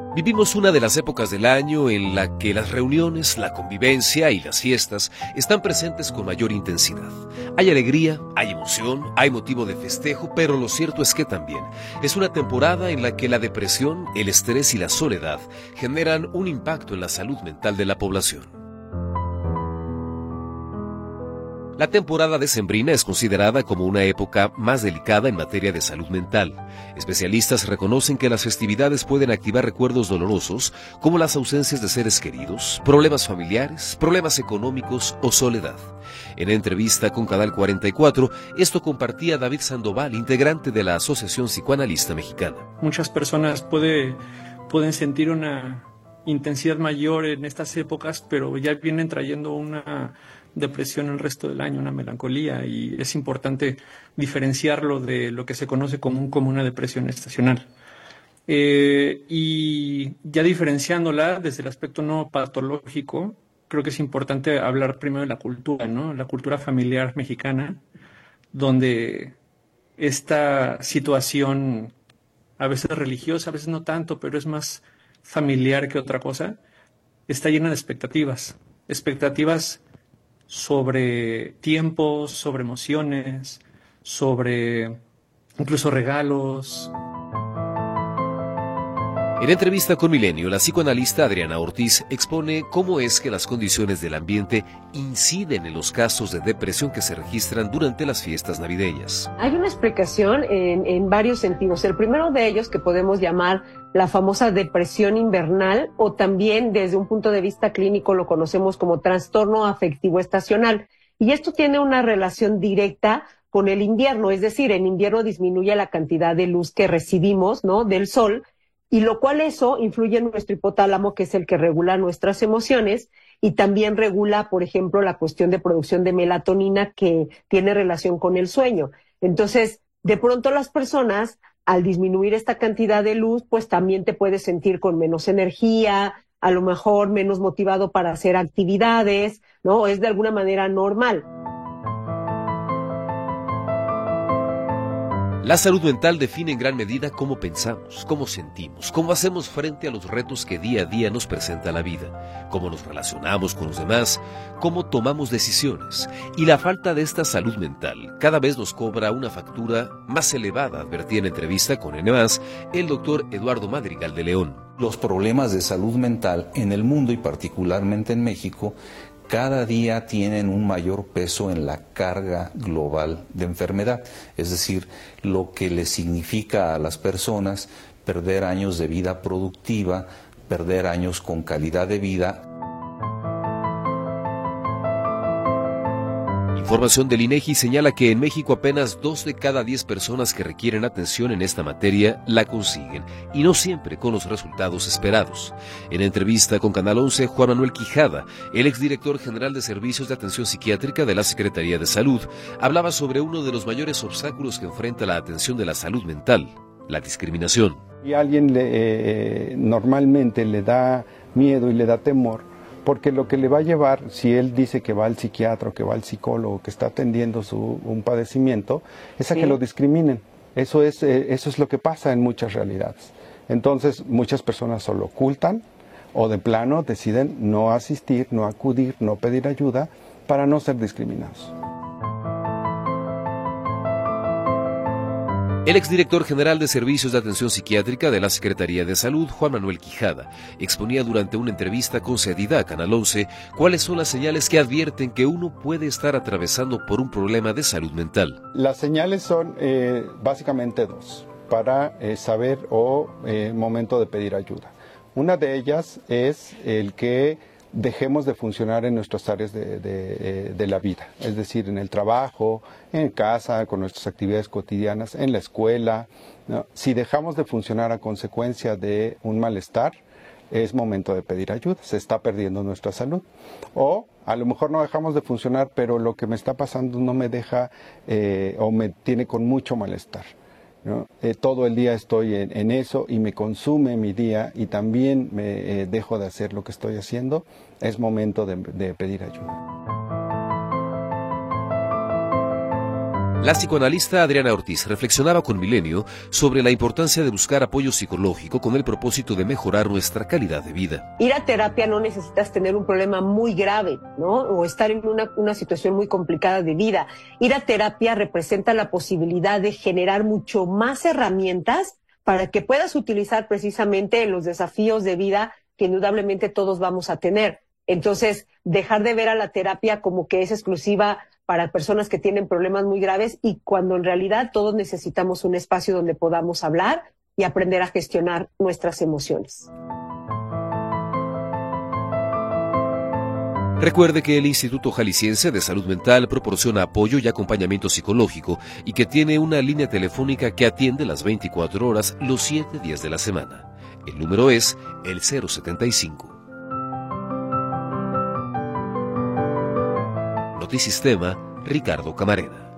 Vivimos una de las épocas del año en la que las reuniones, la convivencia y las fiestas están presentes con mayor intensidad. Hay alegría, hay emoción, hay motivo de festejo, pero lo cierto es que también es una temporada en la que la depresión, el estrés y la soledad generan un impacto en la salud mental de la población. La temporada decembrina es considerada como una época más delicada en materia de salud mental. Especialistas reconocen que las festividades pueden activar recuerdos dolorosos como las ausencias de seres queridos, problemas familiares, problemas económicos o soledad. En entrevista con Canal 44, esto compartía David Sandoval, integrante de la Asociación Psicoanalista Mexicana. Muchas personas pueden sentir una intensidad mayor en estas épocas, pero ya vienen trayendo una depresión el resto del año, una melancolía, y es importante diferenciarlo de lo que se conoce como una depresión estacional. Y ya diferenciándola desde el aspecto no patológico, creo que es importante hablar primero de la cultura, ¿no? La cultura familiar mexicana, donde esta situación, a veces religiosa, a veces no tanto, pero es más familiar que otra cosa, está llena de expectativas sobre tiempos, sobre emociones, sobre incluso regalos. En entrevista con Milenio, la psicoanalista Adriana Ortiz expone cómo es que las condiciones del ambiente inciden en los casos de depresión que se registran durante las fiestas navideñas. Hay una explicación en varios sentidos. El primero de ellos, que podemos llamar la famosa depresión invernal, o también desde un punto de vista clínico lo conocemos como trastorno afectivo estacional. Y esto tiene una relación directa con el invierno, es decir, en invierno disminuye la cantidad de luz que recibimos, ¿no?, del sol, y lo cual eso influye en nuestro hipotálamo, que es el que regula nuestras emociones, y también regula, por ejemplo, la cuestión de producción de melatonina, que tiene relación con el sueño. Entonces, de pronto las personas, al disminuir esta cantidad de luz, pues también te puedes sentir con menos energía, a lo mejor menos motivado para hacer actividades, ¿no? Es de alguna manera normal. La salud mental define en gran medida cómo pensamos, cómo sentimos, cómo hacemos frente a los retos que día a día nos presenta la vida, cómo nos relacionamos con los demás, cómo tomamos decisiones. Y la falta de esta salud mental cada vez nos cobra una factura más elevada, advertía en entrevista con N+, el doctor Eduardo Madrigal de León. Los problemas de salud mental en el mundo y particularmente en México cada día tienen un mayor peso en la carga global de enfermedad, es decir, lo que le significa a las personas perder años de vida productiva, perder años con calidad de vida. Información del INEGI señala que en México apenas 2 de cada 10 personas que requieren atención en esta materia la consiguen, y no siempre con los resultados esperados. En entrevista con Canal 11, Juan Manuel Quijada, el exdirector general de Servicios de Atención Psiquiátrica de la Secretaría de Salud, hablaba sobre uno de los mayores obstáculos que enfrenta la atención de la salud mental: la discriminación. Y a alguien normalmente le da miedo y le da temor, porque lo que le va a llevar, si él dice que va al psiquiatra o que va al psicólogo, que está atendiendo un padecimiento, es a que lo discriminen. Eso es lo que pasa en muchas realidades. Entonces, muchas personas o lo ocultan o de plano deciden no asistir, no acudir, no pedir ayuda para no ser discriminados. El exdirector general de Servicios de Atención Psiquiátrica de la Secretaría de Salud, Juan Manuel Quijada, exponía durante una entrevista concedida a Canal 11 cuáles son las señales que advierten que uno puede estar atravesando por un problema de salud mental. Las señales son básicamente dos para saber momento de pedir ayuda. Una de ellas es el que dejemos de funcionar en nuestras áreas de la vida, es decir, en el trabajo, en casa, con nuestras actividades cotidianas, en la escuela, ¿no? Si dejamos de funcionar a consecuencia de un malestar, es momento de pedir ayuda, se está perdiendo nuestra salud. O a lo mejor no dejamos de funcionar, pero lo que me está pasando no me deja o me tiene con mucho malestar, ¿no? Todo el día estoy en eso y me consume mi día y también me dejo de hacer lo que estoy haciendo. Es momento de pedir ayuda. La psicoanalista Adriana Ortiz reflexionaba con Milenio sobre la importancia de buscar apoyo psicológico con el propósito de mejorar nuestra calidad de vida. Ir a terapia no necesitas tener un problema muy grave, ¿no? O estar en una situación muy complicada de vida. Ir a terapia representa la posibilidad de generar mucho más herramientas para que puedas utilizar precisamente en los desafíos de vida que indudablemente todos vamos a tener. Entonces, dejar de ver a la terapia como que es exclusiva para personas que tienen problemas muy graves y cuando en realidad todos necesitamos un espacio donde podamos hablar y aprender a gestionar nuestras emociones. Recuerde que el Instituto Jalisciense de Salud Mental proporciona apoyo y acompañamiento psicológico y que tiene una línea telefónica que atiende las 24 horas los 7 días de la semana. El número es el 075. Notisistema, Ricardo Camarena.